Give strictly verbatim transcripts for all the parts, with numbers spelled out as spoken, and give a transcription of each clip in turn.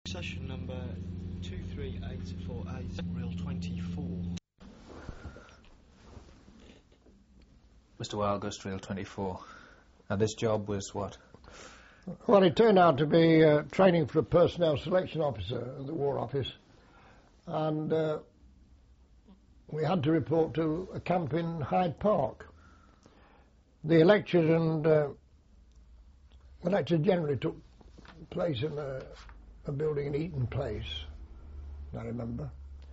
Session number two three eight four eight, reel twenty-four. Mister Wildgust, reel twenty-four. And this job was what? Well, it turned out to be uh, training for a personnel selection officer at the War Office. And uh, we had to report to a camp in Hyde Park. The lectures and uh, the lectures generally took place in a, a building in Eaton Place, I remember.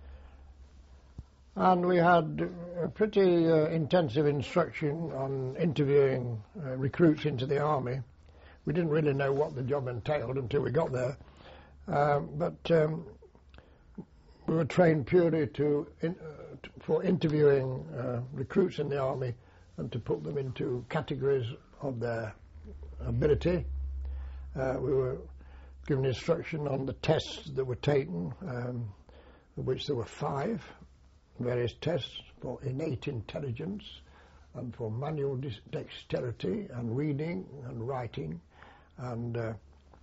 And we had a pretty uh, intensive instruction on interviewing uh, recruits into the army. We didn't really know what the job entailed until we got there. Um, but um, we were trained purely to in, uh, to, for interviewing uh, recruits in the army and to put them into categories of their ability. Uh, we were given instruction on the tests that were taken, um, of which there were five, various tests for innate intelligence and for manual dexterity and reading and writing. And uh,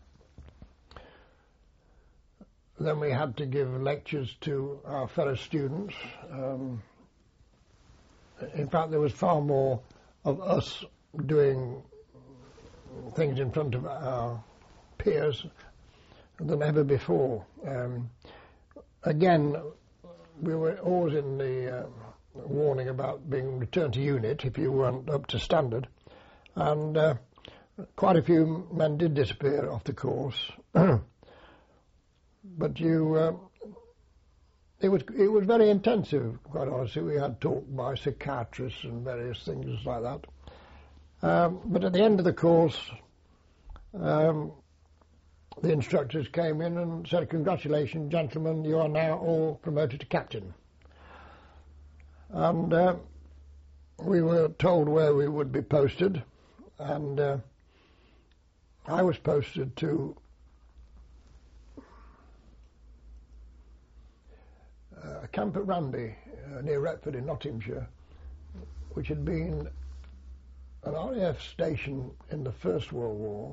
then we had to give lectures to our fellow students. Um, in fact, there was far more of us doing things in front of our peers than ever before. Um, again, we were always in the uh, warning about being returned to unit if you weren't up to standard, and uh, quite a few men did disappear off the course. But you, uh, it was it was very intensive. Quite honestly, we had talk by psychiatrists and various things like that. Um, but at the end of the course, um, the instructors came in and said, "Congratulations, gentlemen, you are now all promoted to captain." And uh, we were told where we would be posted, and uh, I was posted to uh, a camp at Ranby, uh, near Retford in Nottinghamshire, which had been an R A F station in the First World War,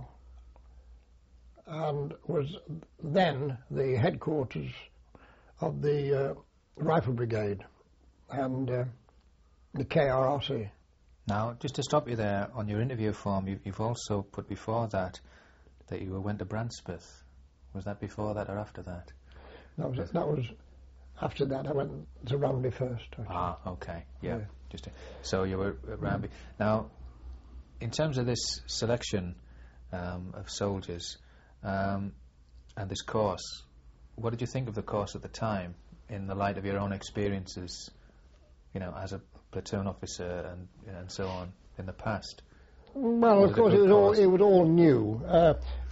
and was then the headquarters of the uh, Rifle Brigade and uh, the K R R C. Now, just to stop you there, on your interview form, you, you've also put before that that you went to Branspeth. Was that before that or after that? That was, that was after that. I went to Ranby first. Actually. Ah, okay, yeah. yeah. Just to, so you were at Ranby. Now, in terms of this selection um, of soldiers um, and this course, what did you think of the course at the time in the light of your own experiences, you know, as a platoon officer and and so on in the past? Well, of course, it was all it was all new. Uh,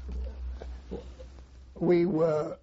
we were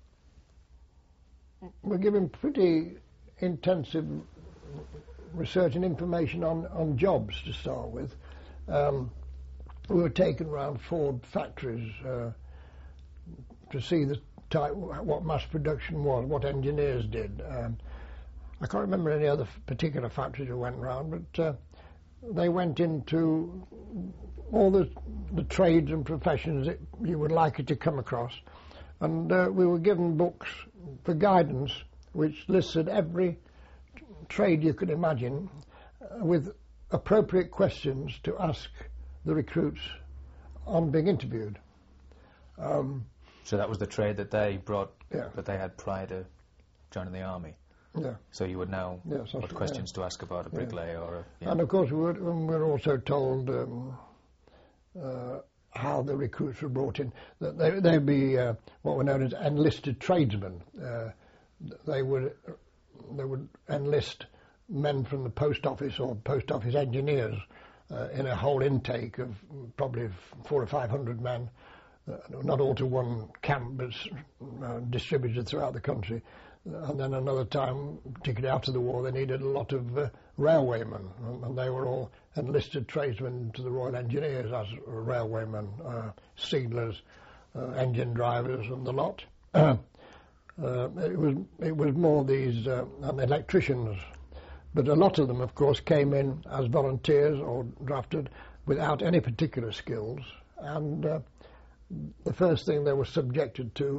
were given pretty intensive research and information on on jobs to start with. Um, we were taken around Ford factories uh, to see the type, what mass production was, what engineers did. Um, I can't remember any other particular factories we went around, but uh, they went into all the, the trades and professions that you would likely to come across. And uh, we were given books for guidance which listed every trade you could imagine uh, with appropriate questions to ask the recruits on being interviewed. Um, so that was the trade that they brought, yeah. that they had prior to joining the army? Yeah. So you would know yes, what questions yeah. to ask about a bricklayer yeah. or a... Yeah. And of course we were, we were also told um, uh, how the recruits were brought in. That they, they'd be uh, what were known as enlisted tradesmen. Uh, they would they would enlist men from the post office or post office engineers uh, in a whole intake of probably four or five hundred men, uh, not all to one camp, but uh, distributed throughout the country. And then another time, particularly after the war, they needed a lot of uh, railwaymen, and, and they were all enlisted tradesmen to the Royal Engineers as railwaymen, uh, sealers, uh, engine drivers, and the lot. uh, it was it was more these uh, and electricians, but a lot of them, of course, came in as volunteers or drafted without any particular skills, and uh, the first thing they were subjected to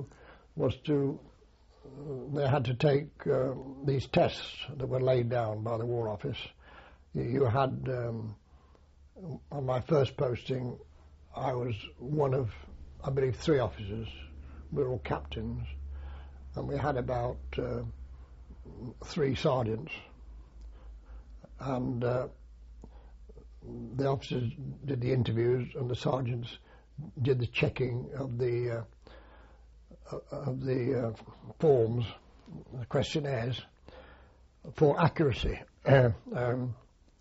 was to, they had to take uh, these tests that were laid down by the War Office. You, you had, um, on my first posting, I was one of, I believe, three officers. We were all captains, and we had about uh, three sergeants. And uh, the officers did the interviews, and the sergeants did the checking of the uh, of the uh, forms, the questionnaires, for accuracy. Uh, um,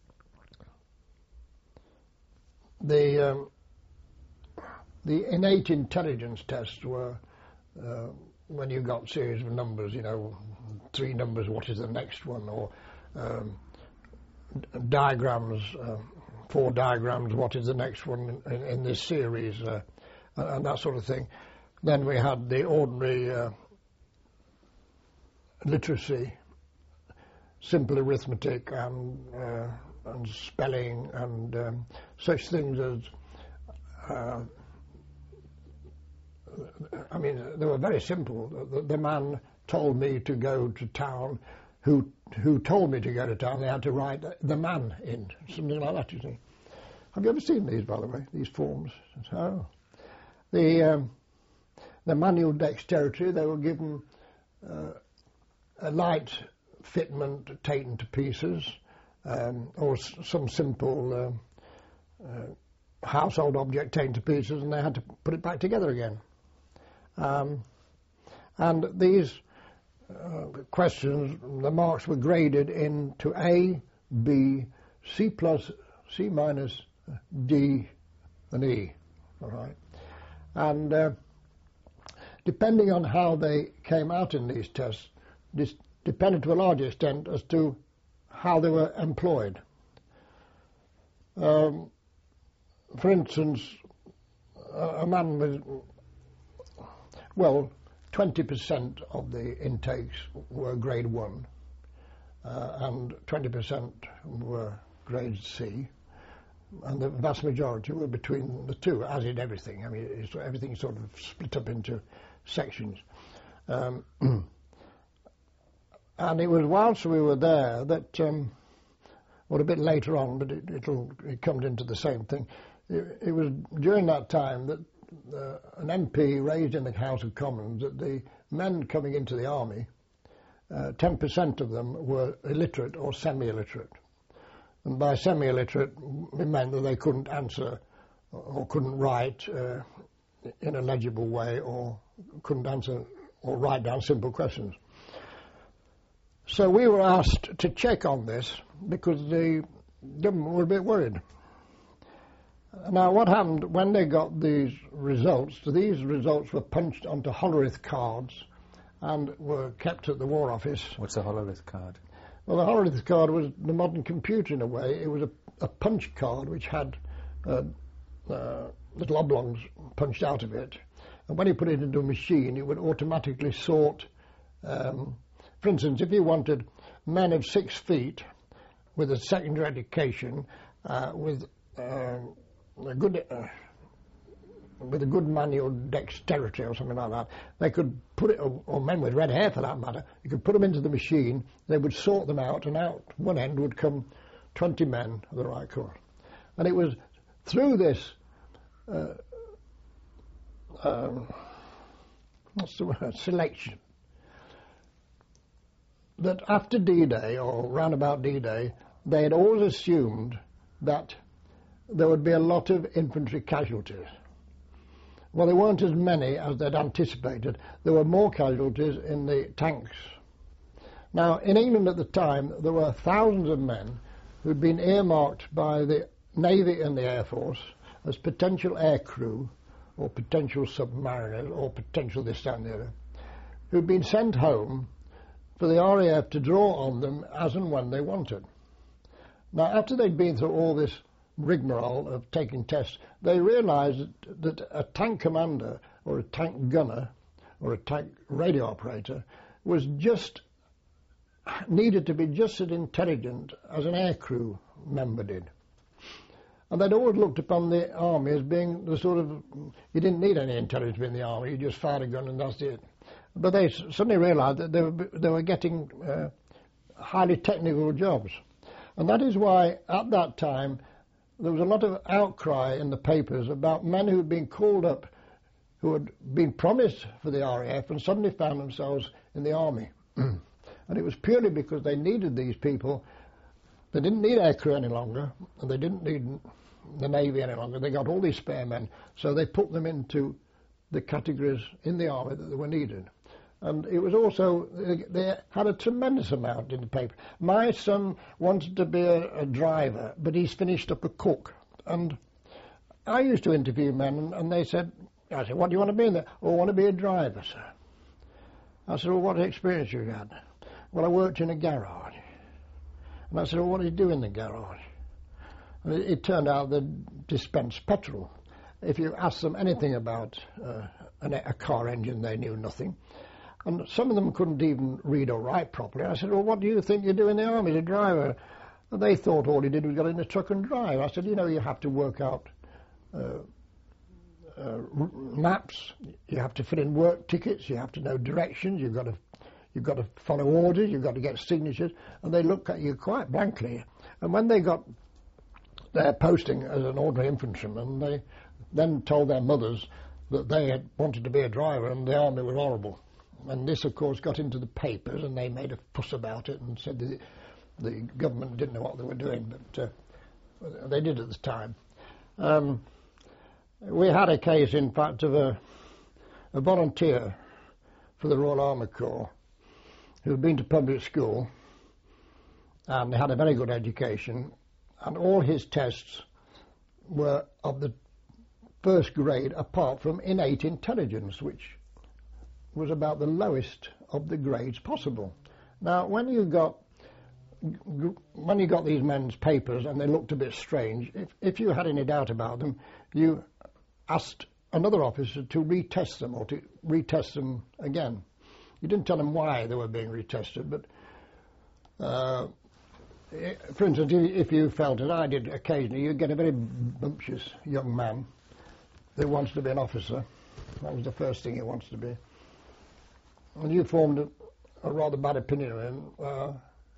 the um, the innate intelligence tests were uh, when you got series of numbers, you know, three numbers, what is the next one, or um, diagrams, uh, four diagrams, what is the next one in, in this series, uh, and that sort of thing. Then we had the ordinary uh, literacy, simple arithmetic and uh, and spelling and um, such things as, uh, I mean, they were very simple. The, the man told me to go to town, who who told me to go to town. They had to write the man in, something like that, you see. Have you ever seen these, by the way, these forms? Oh. The... Um, The manual dexterity, they were given uh, a light fitment taken to pieces, um, or s some simple uh, uh, household object taken to pieces, and they had to put it back together again. Um, and these uh, questions, the marks were graded into A, B, C plus, C minus, D, and E. All right, and uh, depending on how they came out in these tests, this depended to a large extent as to how they were employed. Um, for instance, a, a man with, well, twenty percent of the intakes were grade one, uh, and twenty percent were grade C, and the vast majority were between the two, as in everything. I mean, it's, everything sort of split up into sections. Um, and it was whilst we were there that, um, well, a bit later on, but it, it'll, it comes into the same thing. It, it was during that time that uh, an M P raised in the House of Commons that the men coming into the army, uh, ten percent of them were illiterate or semi-illiterate. And by semi-illiterate, it meant that they couldn't answer or couldn't write uh, in a legible way, or couldn't answer or write down simple questions. So we were asked to check on this because the government were a bit worried. Now, what happened when they got these results? These results were punched onto Hollerith cards and were kept at the War Office. What's a Hollerith card? Well, the Hollerith card was the modern computer in a way. It was a, a punch card which had uh, uh, little oblongs punched out of it. And when you put it into a machine, it would automatically sort. Um, for instance, if you wanted men of six feet with a secondary education, uh, with uh, a good uh, with a good manual dexterity or something like that, they could put it, or, or men with red hair for that matter, you could put them into the machine, they would sort them out, and out one end would come twenty men of the right colour. And it was through this uh, um, what's the word, selection, that after D-Day, or round about D-Day, they had always assumed that there would be a lot of infantry casualties. Well, there weren't as many as they'd anticipated. There were more casualties in the tanks. Now, in England at the time, there were thousands of men who'd been earmarked by the Navy and the Air Force as potential air crew, or potential submariners, or potential this, that and the other, who'd been sent home for the R A F to draw on them as and when they wanted. Now, after they'd been through all this rigmarole of taking tests, they realised that, that a tank commander or a tank gunner or a tank radio operator was just needed to be just as intelligent as an aircrew member did. And they'd always looked upon the army as being the sort of, you didn't need any intelligence in the army, you just fired a gun and that's it. but they s- suddenly realised that they were, they were getting uh, highly technical jobs. And that is why, at that time, there was a lot of outcry in the papers about men who had been called up, who had been promised for the R A F and suddenly found themselves in the army. And it was purely because they needed these people. They didn't need aircrew any longer, and they didn't need the Navy any longer. They got all these spare men, so they put them into the categories in the army that they were needed. And it was also, they had a tremendous amount in the paper. My son wanted to be a, a driver, but he's finished up a cook. And I used to interview men, and, and they said, I said, what do you want to be in there? Oh, I want to be a driver, sir. I said, well, what experience have you had? Well, I worked in a garage. And I said, well, what do you do in the garage? And it, it turned out they dispensed petrol. If you asked them anything about uh, an, a car engine, they knew nothing. And some of them couldn't even read or write properly. I said, well, what do you think you do in the army as a driver? And they thought all he did was get in the truck and drive. I said, you know, you have to work out uh, uh, maps, you have to fill in work tickets, you have to know directions, you've got to you've got to follow orders, you've got to get signatures. And they looked at you quite blankly. And when they got their posting as an ordinary infantryman, they then told their mothers that they had wanted to be a driver and the army was horrible. And this, of course, got into the papers, and they made a fuss about it and said the, the government didn't know what they were doing, but uh, they did at the time. Um, we had a case, in fact, of a, a volunteer for the Royal Army Corps who had been to public school and had a very good education, and all his tests were of the first grade apart from innate intelligence, which was about the lowest of the grades possible. Now, when you got when you got these men's papers and they looked a bit strange, if, if you had any doubt about them, you asked another officer to retest them or to retest them again. You didn't tell them why they were being retested, but uh, for instance, if you felt, as I did occasionally, you'd get a very bumptious young man who wants to be an officer. That was the first thing he wants to be. And you formed a, a rather bad opinion of him, uh,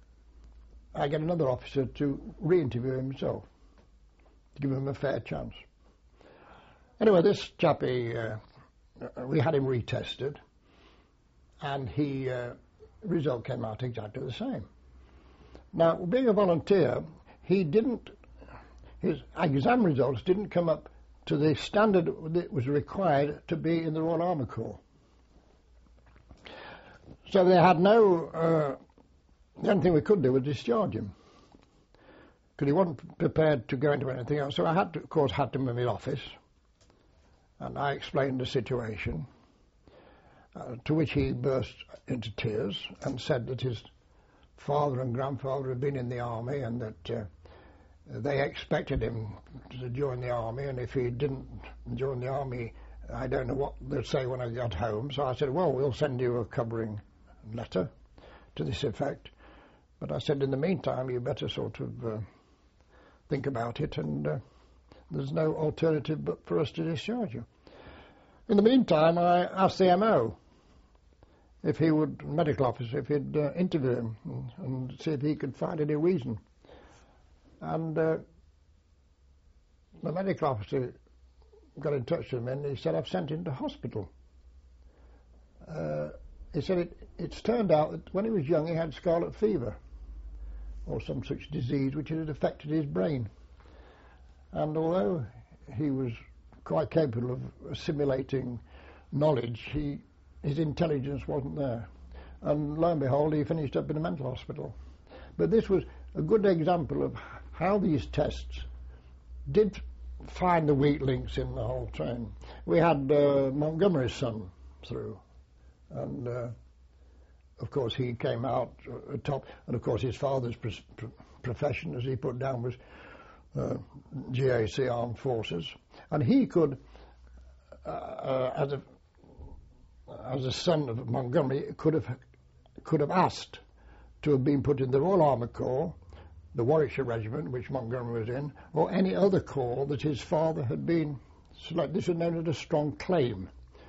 I get another officer to re-interview himself, to give him a fair chance. Anyway, this chappie, uh, we had him retested, and he uh, result came out exactly the same. Now, being a volunteer, he didn't, his exam results didn't come up to the standard that was required to be in the Royal Army Corps. So they had no, uh, the only thing we could do was discharge him, because he wasn't prepared to go into anything else. So I had to, of course, had him in my office, and I explained the situation, uh, to which he burst into tears and said that his father and grandfather had been in the army and that uh, they expected him to join the army, and if he didn't join the army, I don't know what they'd say when I got home. So I said, well, we'll send you a covering letter to this effect. But I said, in the meantime, you better sort of uh, think about it, and uh, there's no alternative but for us to discharge you. In the meantime, I asked the M O if he would, medical officer, if he'd uh, interview him and, and see if he could find any reason. And uh, the medical officer got in touch with him, and he said, I've sent him to hospital. Uh, he said it, it's turned out that when he was young he had scarlet fever or some such disease which had affected his brain. And although he was quite capable of assimilating knowledge, he, his intelligence wasn't there. And lo and behold, he finished up in a mental hospital. But this was a good example of how these tests did find the weak links in the whole train. We had uh, Montgomery's son through, and uh, of course he came out uh, top, and of course his father's pr- pr- profession, as he put down, was uh, G A C Armed Forces, and he could, uh, uh, as a as a son of Montgomery, could have could have asked to have been put in the Royal Army Corps, the Warwickshire Regiment, which Montgomery was in, or any other corps that his father had been selected. This was known as a strong claim.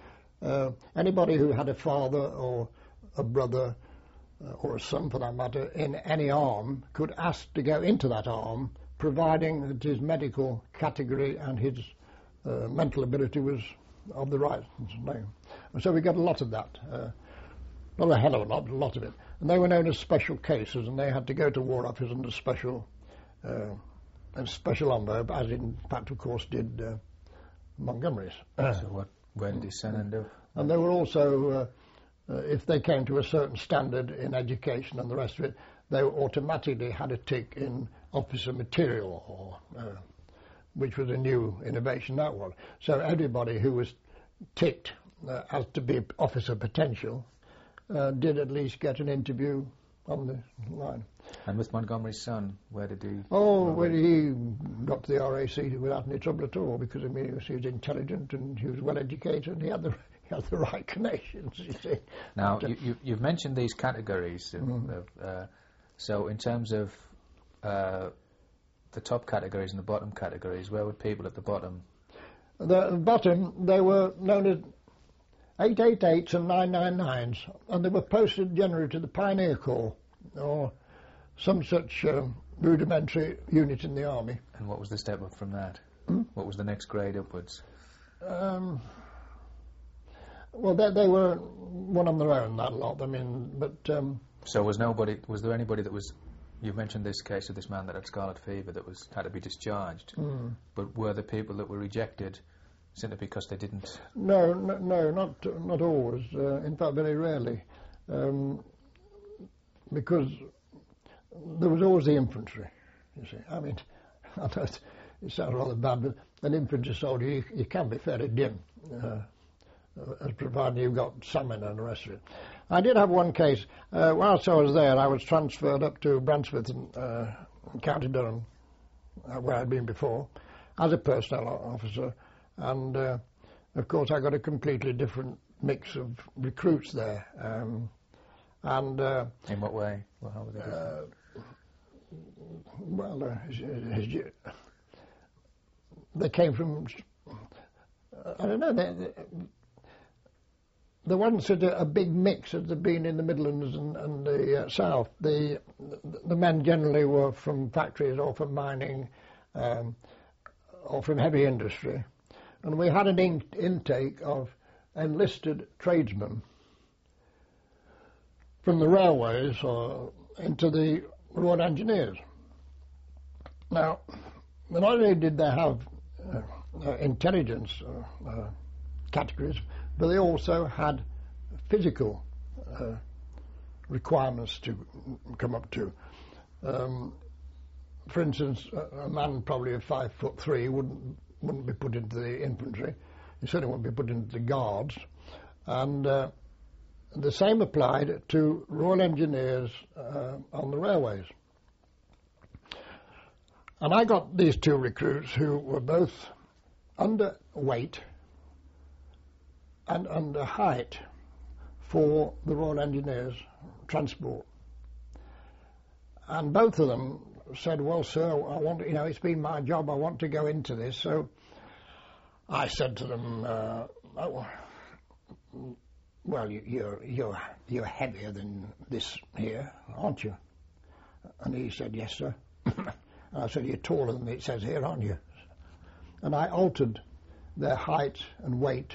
uh, anybody who had a father or a brother uh, or a son, for that matter, in any arm could ask to go into that arm, providing that his medical category and his uh, mental ability was of the right name. And so we got a lot of that. Uh, not a hell of a lot, but a lot of it. And they were known as special cases, and they had to go to War Office under special uh, a special envelope, as in fact, of course, did uh, Montgomery's. So what? Where did his son end up? And they were also, uh, uh, if they came to a certain standard in education and the rest of it, they automatically had a tick in officer material, or, uh, which was a new innovation, that one. So everybody who was ticked uh, as to be officer potential uh, did at least get an interview on the line. And with Montgomery's son, where did he... Oh, well, he got to the R A C without any trouble at all, because I mean, he was, he was intelligent and he was well educated and he had the, he had the right connections, you see. Now, you, you, you've mentioned these categories. Of, Mm. of, uh, so in terms of uh, the top categories and the bottom categories, where would people at the bottom... The bottom, they were known as eight eight eights and nine nine nines, and they were posted generally to the Pioneer Corps, or some such um, rudimentary unit in the army. And what was the step up from that? Hmm? What was the next grade upwards? Um, well, they, they were one on their own, that lot. I mean, but... Um, so was nobody... Was there anybody that was... You've mentioned this case of this man that had scarlet fever that was had to be discharged. mm. But were the people that were rejected simply because they didn't... No, no, no, not not always. Uh, in fact, very rarely. Um, because there was always the infantry, you see. I mean, I know it, it sounds rather bad, but an infantry soldier, you, you can be fairly dim, uh, as provided you've got stamina and the rest of it. I did have one case. Uh, whilst I was there, I was transferred up to Bransford, uh, County Durham, uh, where I'd been before, as a personnel officer. And, uh, of course, I got a completely different mix of recruits there. Um, and uh, In what way? Well, how were they different? Uh, well, uh, as, as you, they came from, I don't know, they, they, there wasn't such a, a big mix as there been in the Midlands and, and the uh, South. The, the men generally were from factories or from mining um, or from heavy industry. And we had an in intake of enlisted tradesmen from the railways or into the Royal Engineers. Now, not only did they have uh, uh, intelligence uh, uh, categories, but they also had physical uh, requirements to come up to. Um, for instance, a, a man probably of five foot three wouldn't wouldn't be put into the infantry. He certainly wouldn't be put into the guards. And uh, the same applied to Royal Engineers uh, on the railways. And I got these two recruits who were both underweight and under height for the Royal Engineers transport. And both of them said, well, sir, I want to, you know, it's been my job, I want to go into this. So I said to them, uh, oh, well, you, you're, you're, you're heavier than this here, aren't you? And he said, yes, sir. And I said, you're taller than it says here, aren't you? And I altered their height and weight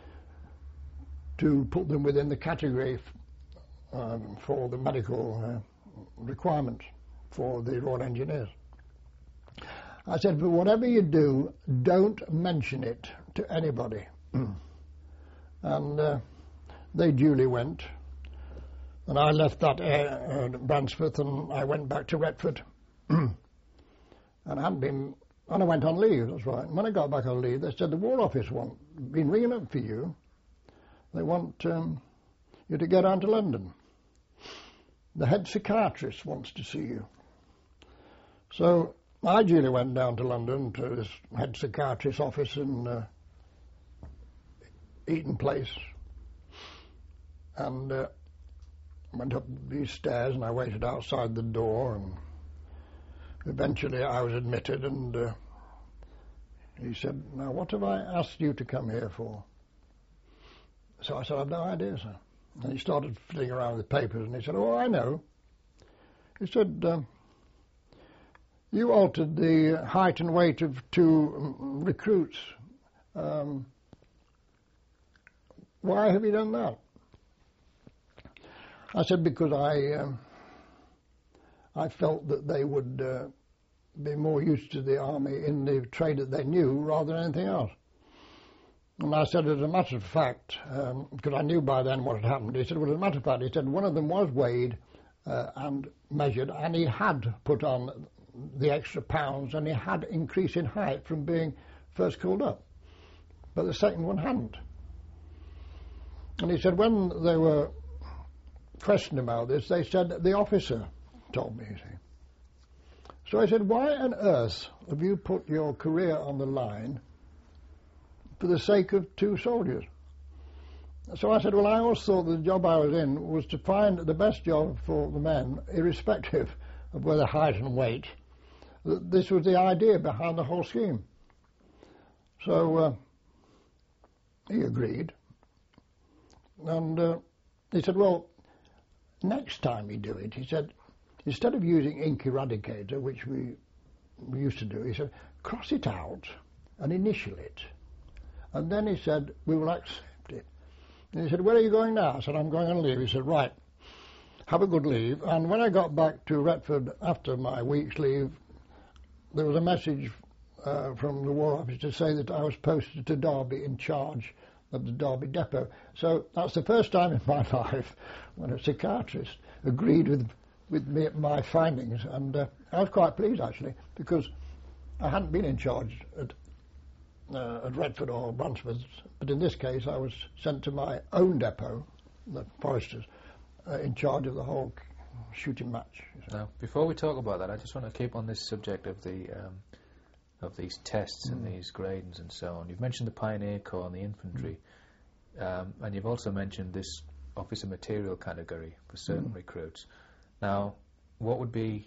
to put them within the category um, for the medical uh, requirements for the Royal Engineers. I said, but whatever you do, don't mention it to anybody. And uh, they duly went. And I left that uh, uh, Bransford and I went back to Retford. And I hadn't been, and I went on leave, that's right. And when I got back on leave, they said the War Office want, been ringing up for you. They want um, you to go down to London. The head psychiatrist wants to see you. So I duly went down to London to this head psychiatrist's office in uh, Eaton Place, and uh, went up these stairs and I waited outside the door, and eventually I was admitted, and uh, he said, now what have I asked you to come here for? So I said, I've no idea, sir. And he started fiddling around with the papers, and he said, oh, I know. He said, um, you altered the height and weight of two recruits. Um, why have you done that? I said, because I um, I felt that they would uh, be more used to the army in the trade that they knew rather than anything else. And I said, as a matter of fact, um, because I knew by then what had happened, he said, well, as a matter of fact, he said, one of them was weighed uh, and measured, and he had put on the extra pounds, and he had increased in height from being first called up. But the second one hadn't. And he said, when they were questioned about this, they said, the officer told me, you see. So I said, why on earth have you put your career on the line for the sake of two soldiers? So I said, well, I always thought the job I was in was to find the best job for the men, irrespective of whether height and weight. This was the idea behind the whole scheme. So uh, he agreed. And uh, he said, well, next time you do it, he said, instead of using ink eradicator, which we, we used to do, he said, cross it out and initial it. And then he said, we will accept it. And he said, where are you going now? I said, I'm going on leave. He said, right, have a good leave. And when I got back to Retford after my week's leave, there was a message uh, from the War Office to say that I was posted to Derby in charge of the Derby depot. So that's the first time in my life when a psychiatrist agreed with with me, my findings, and uh, I was quite pleased actually, because I hadn't been in charge at, uh, at Retford or Brunswick, but in this case I was sent to my own depot, the Foresters, uh, in charge of the whole shooting match. Now, before we talk about that, I just want to keep on this subject of the um, of these tests mm. and these gradings and so on. You've mentioned the Pioneer Corps and the infantry, mm. um, and you've also mentioned this officer material category for certain mm. recruits. Now, what would be,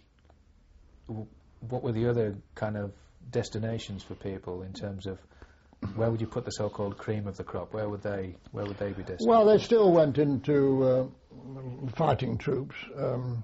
what were the other kind of destinations for people in terms of where would you put the so-called cream of the crop? Where would they, where would they be destined? Well, they still went into uh, fighting troops. Um,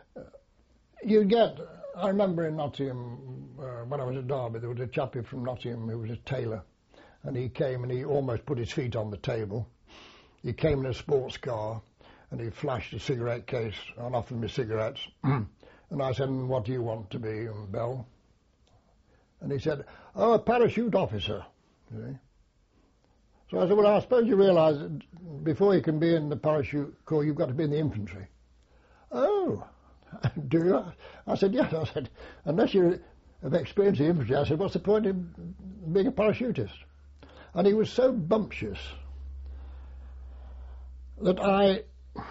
you get, I remember in Nottingham, uh, when I was at Derby, there was a chappie from Nottingham who was a tailor, and he came and he almost put his feet on the table. He came in a sports car, and he flashed a cigarette case and offered me cigarettes. And I said, what do you want to be, Bell? And he said, oh, a parachute officer. You see? So I said, well, I suppose you realise that before you can be in the parachute corps, you've got to be in the infantry. Oh, do you? I said, yes. I said, unless you have experienced the infantry, I said, what's the point in being a parachutist? And he was so bumptious that I...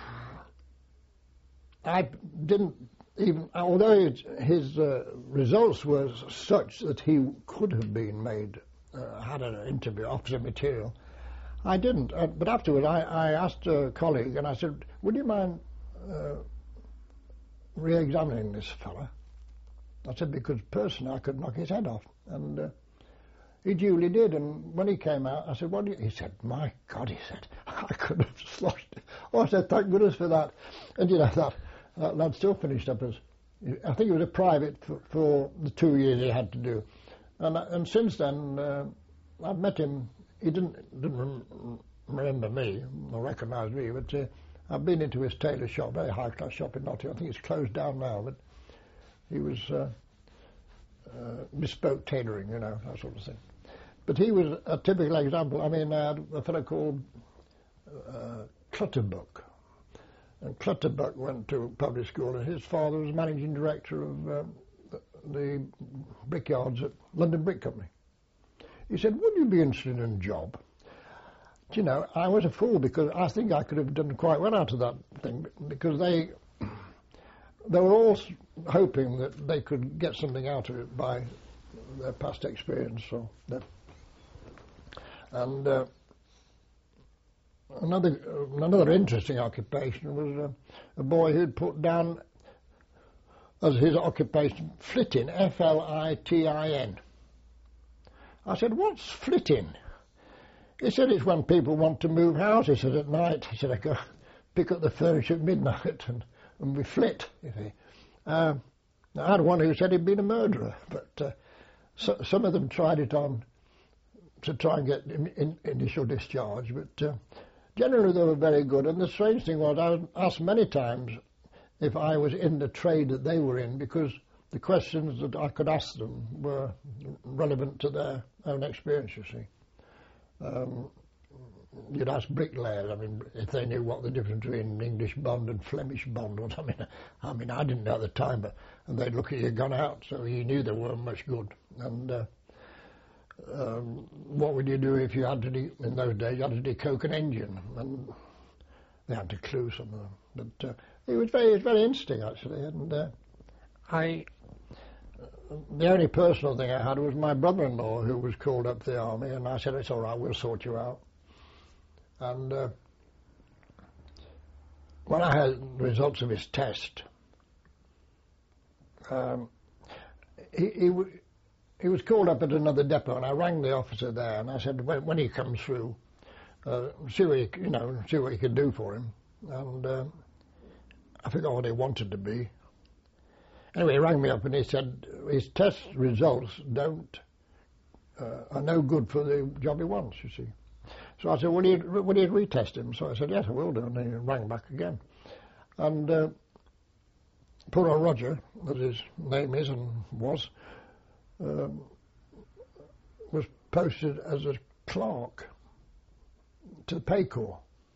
I didn't even, although his, his uh, results were such that he could have been made, uh, had an interview, officer material, I didn't. Uh, but afterwards I, I asked a colleague and I said, would you mind uh, re-examining this fella? I said, because personally I could knock his head off. And uh, he duly did, and when he came out, I said, what do you... He said, my God, he said, I could have sloshed it. Oh, I said, thank goodness for that. And you know, that... That lad still finished up as, I think he was a private for, for the two years he had to do. And and since then, uh, I've met him. He didn't didn't rem- remember me or recognise me, but uh, I've been into his tailor shop, very high-class shop in Nottingham. I think it's closed down now, but he was uh, uh, bespoke tailoring, you know, that sort of thing. But he was a typical example. I mean, I had a fellow called uh, Clutterbuck. And Clutterbuck went to public school, and his father was managing director of um, the, the brickyards at London Brick Company. He said, would you be interested in a job? Do you know, I was a fool, because I think I could have done quite well out of that thing, because they they were all hoping that they could get something out of it by their past experience. So that, and uh, Another uh, another interesting occupation was uh, a boy who'd put down as his occupation flitting, F L I T I N. I said, what's flitting? He said it's when people want to move house. He said at night, he said I go pick up the furniture at midnight and, and we flit, you see. Uh, I had one who said he'd been a murderer, but uh, so, some of them tried it on to try and get in, in, initial discharge, but uh, generally they were very good. And the strange thing was I was asked many times if I was in the trade that they were in, because the questions that I could ask them were relevant to their own experience, you see. Um, you'd ask bricklayers, I mean, if they knew what the difference between English bond and Flemish bond was. I mean, I mean, I didn't know at the time, but and they'd look at your gun out, so you knew they weren't much good. And uh, um, what would you do if you had to, de- in those days, you had to decoke an engine? And they had to clue some of them. But uh, it was very, it was very interesting, actually. And uh, I, the only personal thing I had was my brother-in-law, who was called up to the army, and I said, it's all right, we'll sort you out. And uh, when I had the results of his test, um, he, he, w- he was called up at another depot, and I rang the officer there, and I said, when, when he comes through, uh, see what you, you know, see what you can do for him. And uh, I forgot what he wanted to be. Anyway, he rang me up and he said his test results don't uh, are no good for the job he wants, you see. So I said, will you, will you retest him? So I said, yes, I will do. And then he rang back again. And uh, poor old Roger, that his name is and was, um, was posted as a clerk to the Pay Corps.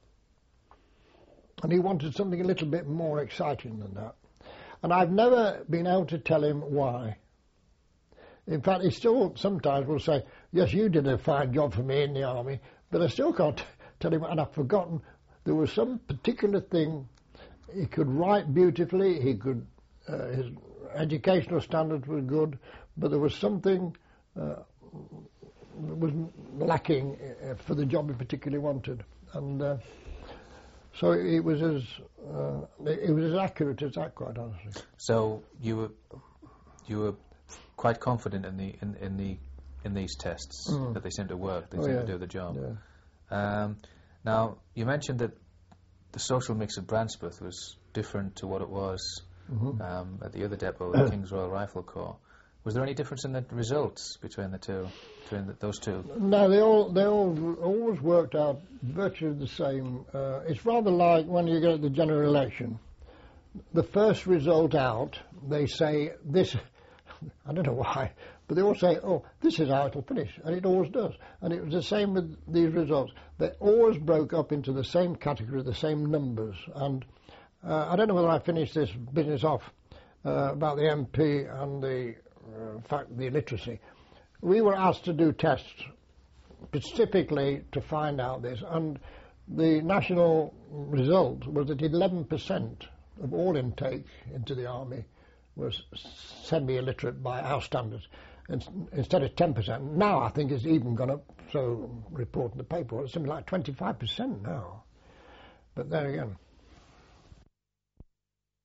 And he wanted something a little bit more exciting than that. And I've never been able to tell him why. In fact, he still sometimes will say, yes, you did a fine job for me in the army, but I still can't tell him, and I've forgotten, there was some particular thing. He could write beautifully, he could, uh, his educational standards were good, but there was something uh, that was lacking uh, for the job he particularly wanted. And uh, so it was as uh, it was as accurate as that, quite honestly. So you were you were quite confident in the in, in the in these tests mm. that they seem to work, they oh, seem yeah. to do the job. Yeah. Um, now you mentioned that the social mix at Brancepeth was different to what it was mm-hmm. um, at the other depot, the King's Royal Rifle Corps. Was there any difference in the results between the two, between the, those two? No, they all they all always worked out virtually the same. Uh, it's rather like when you get the general election. The first result out, they say this. I don't know why, but they all say, "Oh, this is how it'll finish," and it always does. And it was the same with these results. They always broke up into the same category, the same numbers. And uh, I don't know whether I finished this business off uh, about the M P and the. Uh, in fact, the illiteracy. We were asked to do tests specifically to find out this, and the national result was that eleven percent of all intake into the army was semi-illiterate by our standards, and instead of ten percent. Now I think it's even gone up, so report in the paper, it's something like twenty-five percent now. But there again.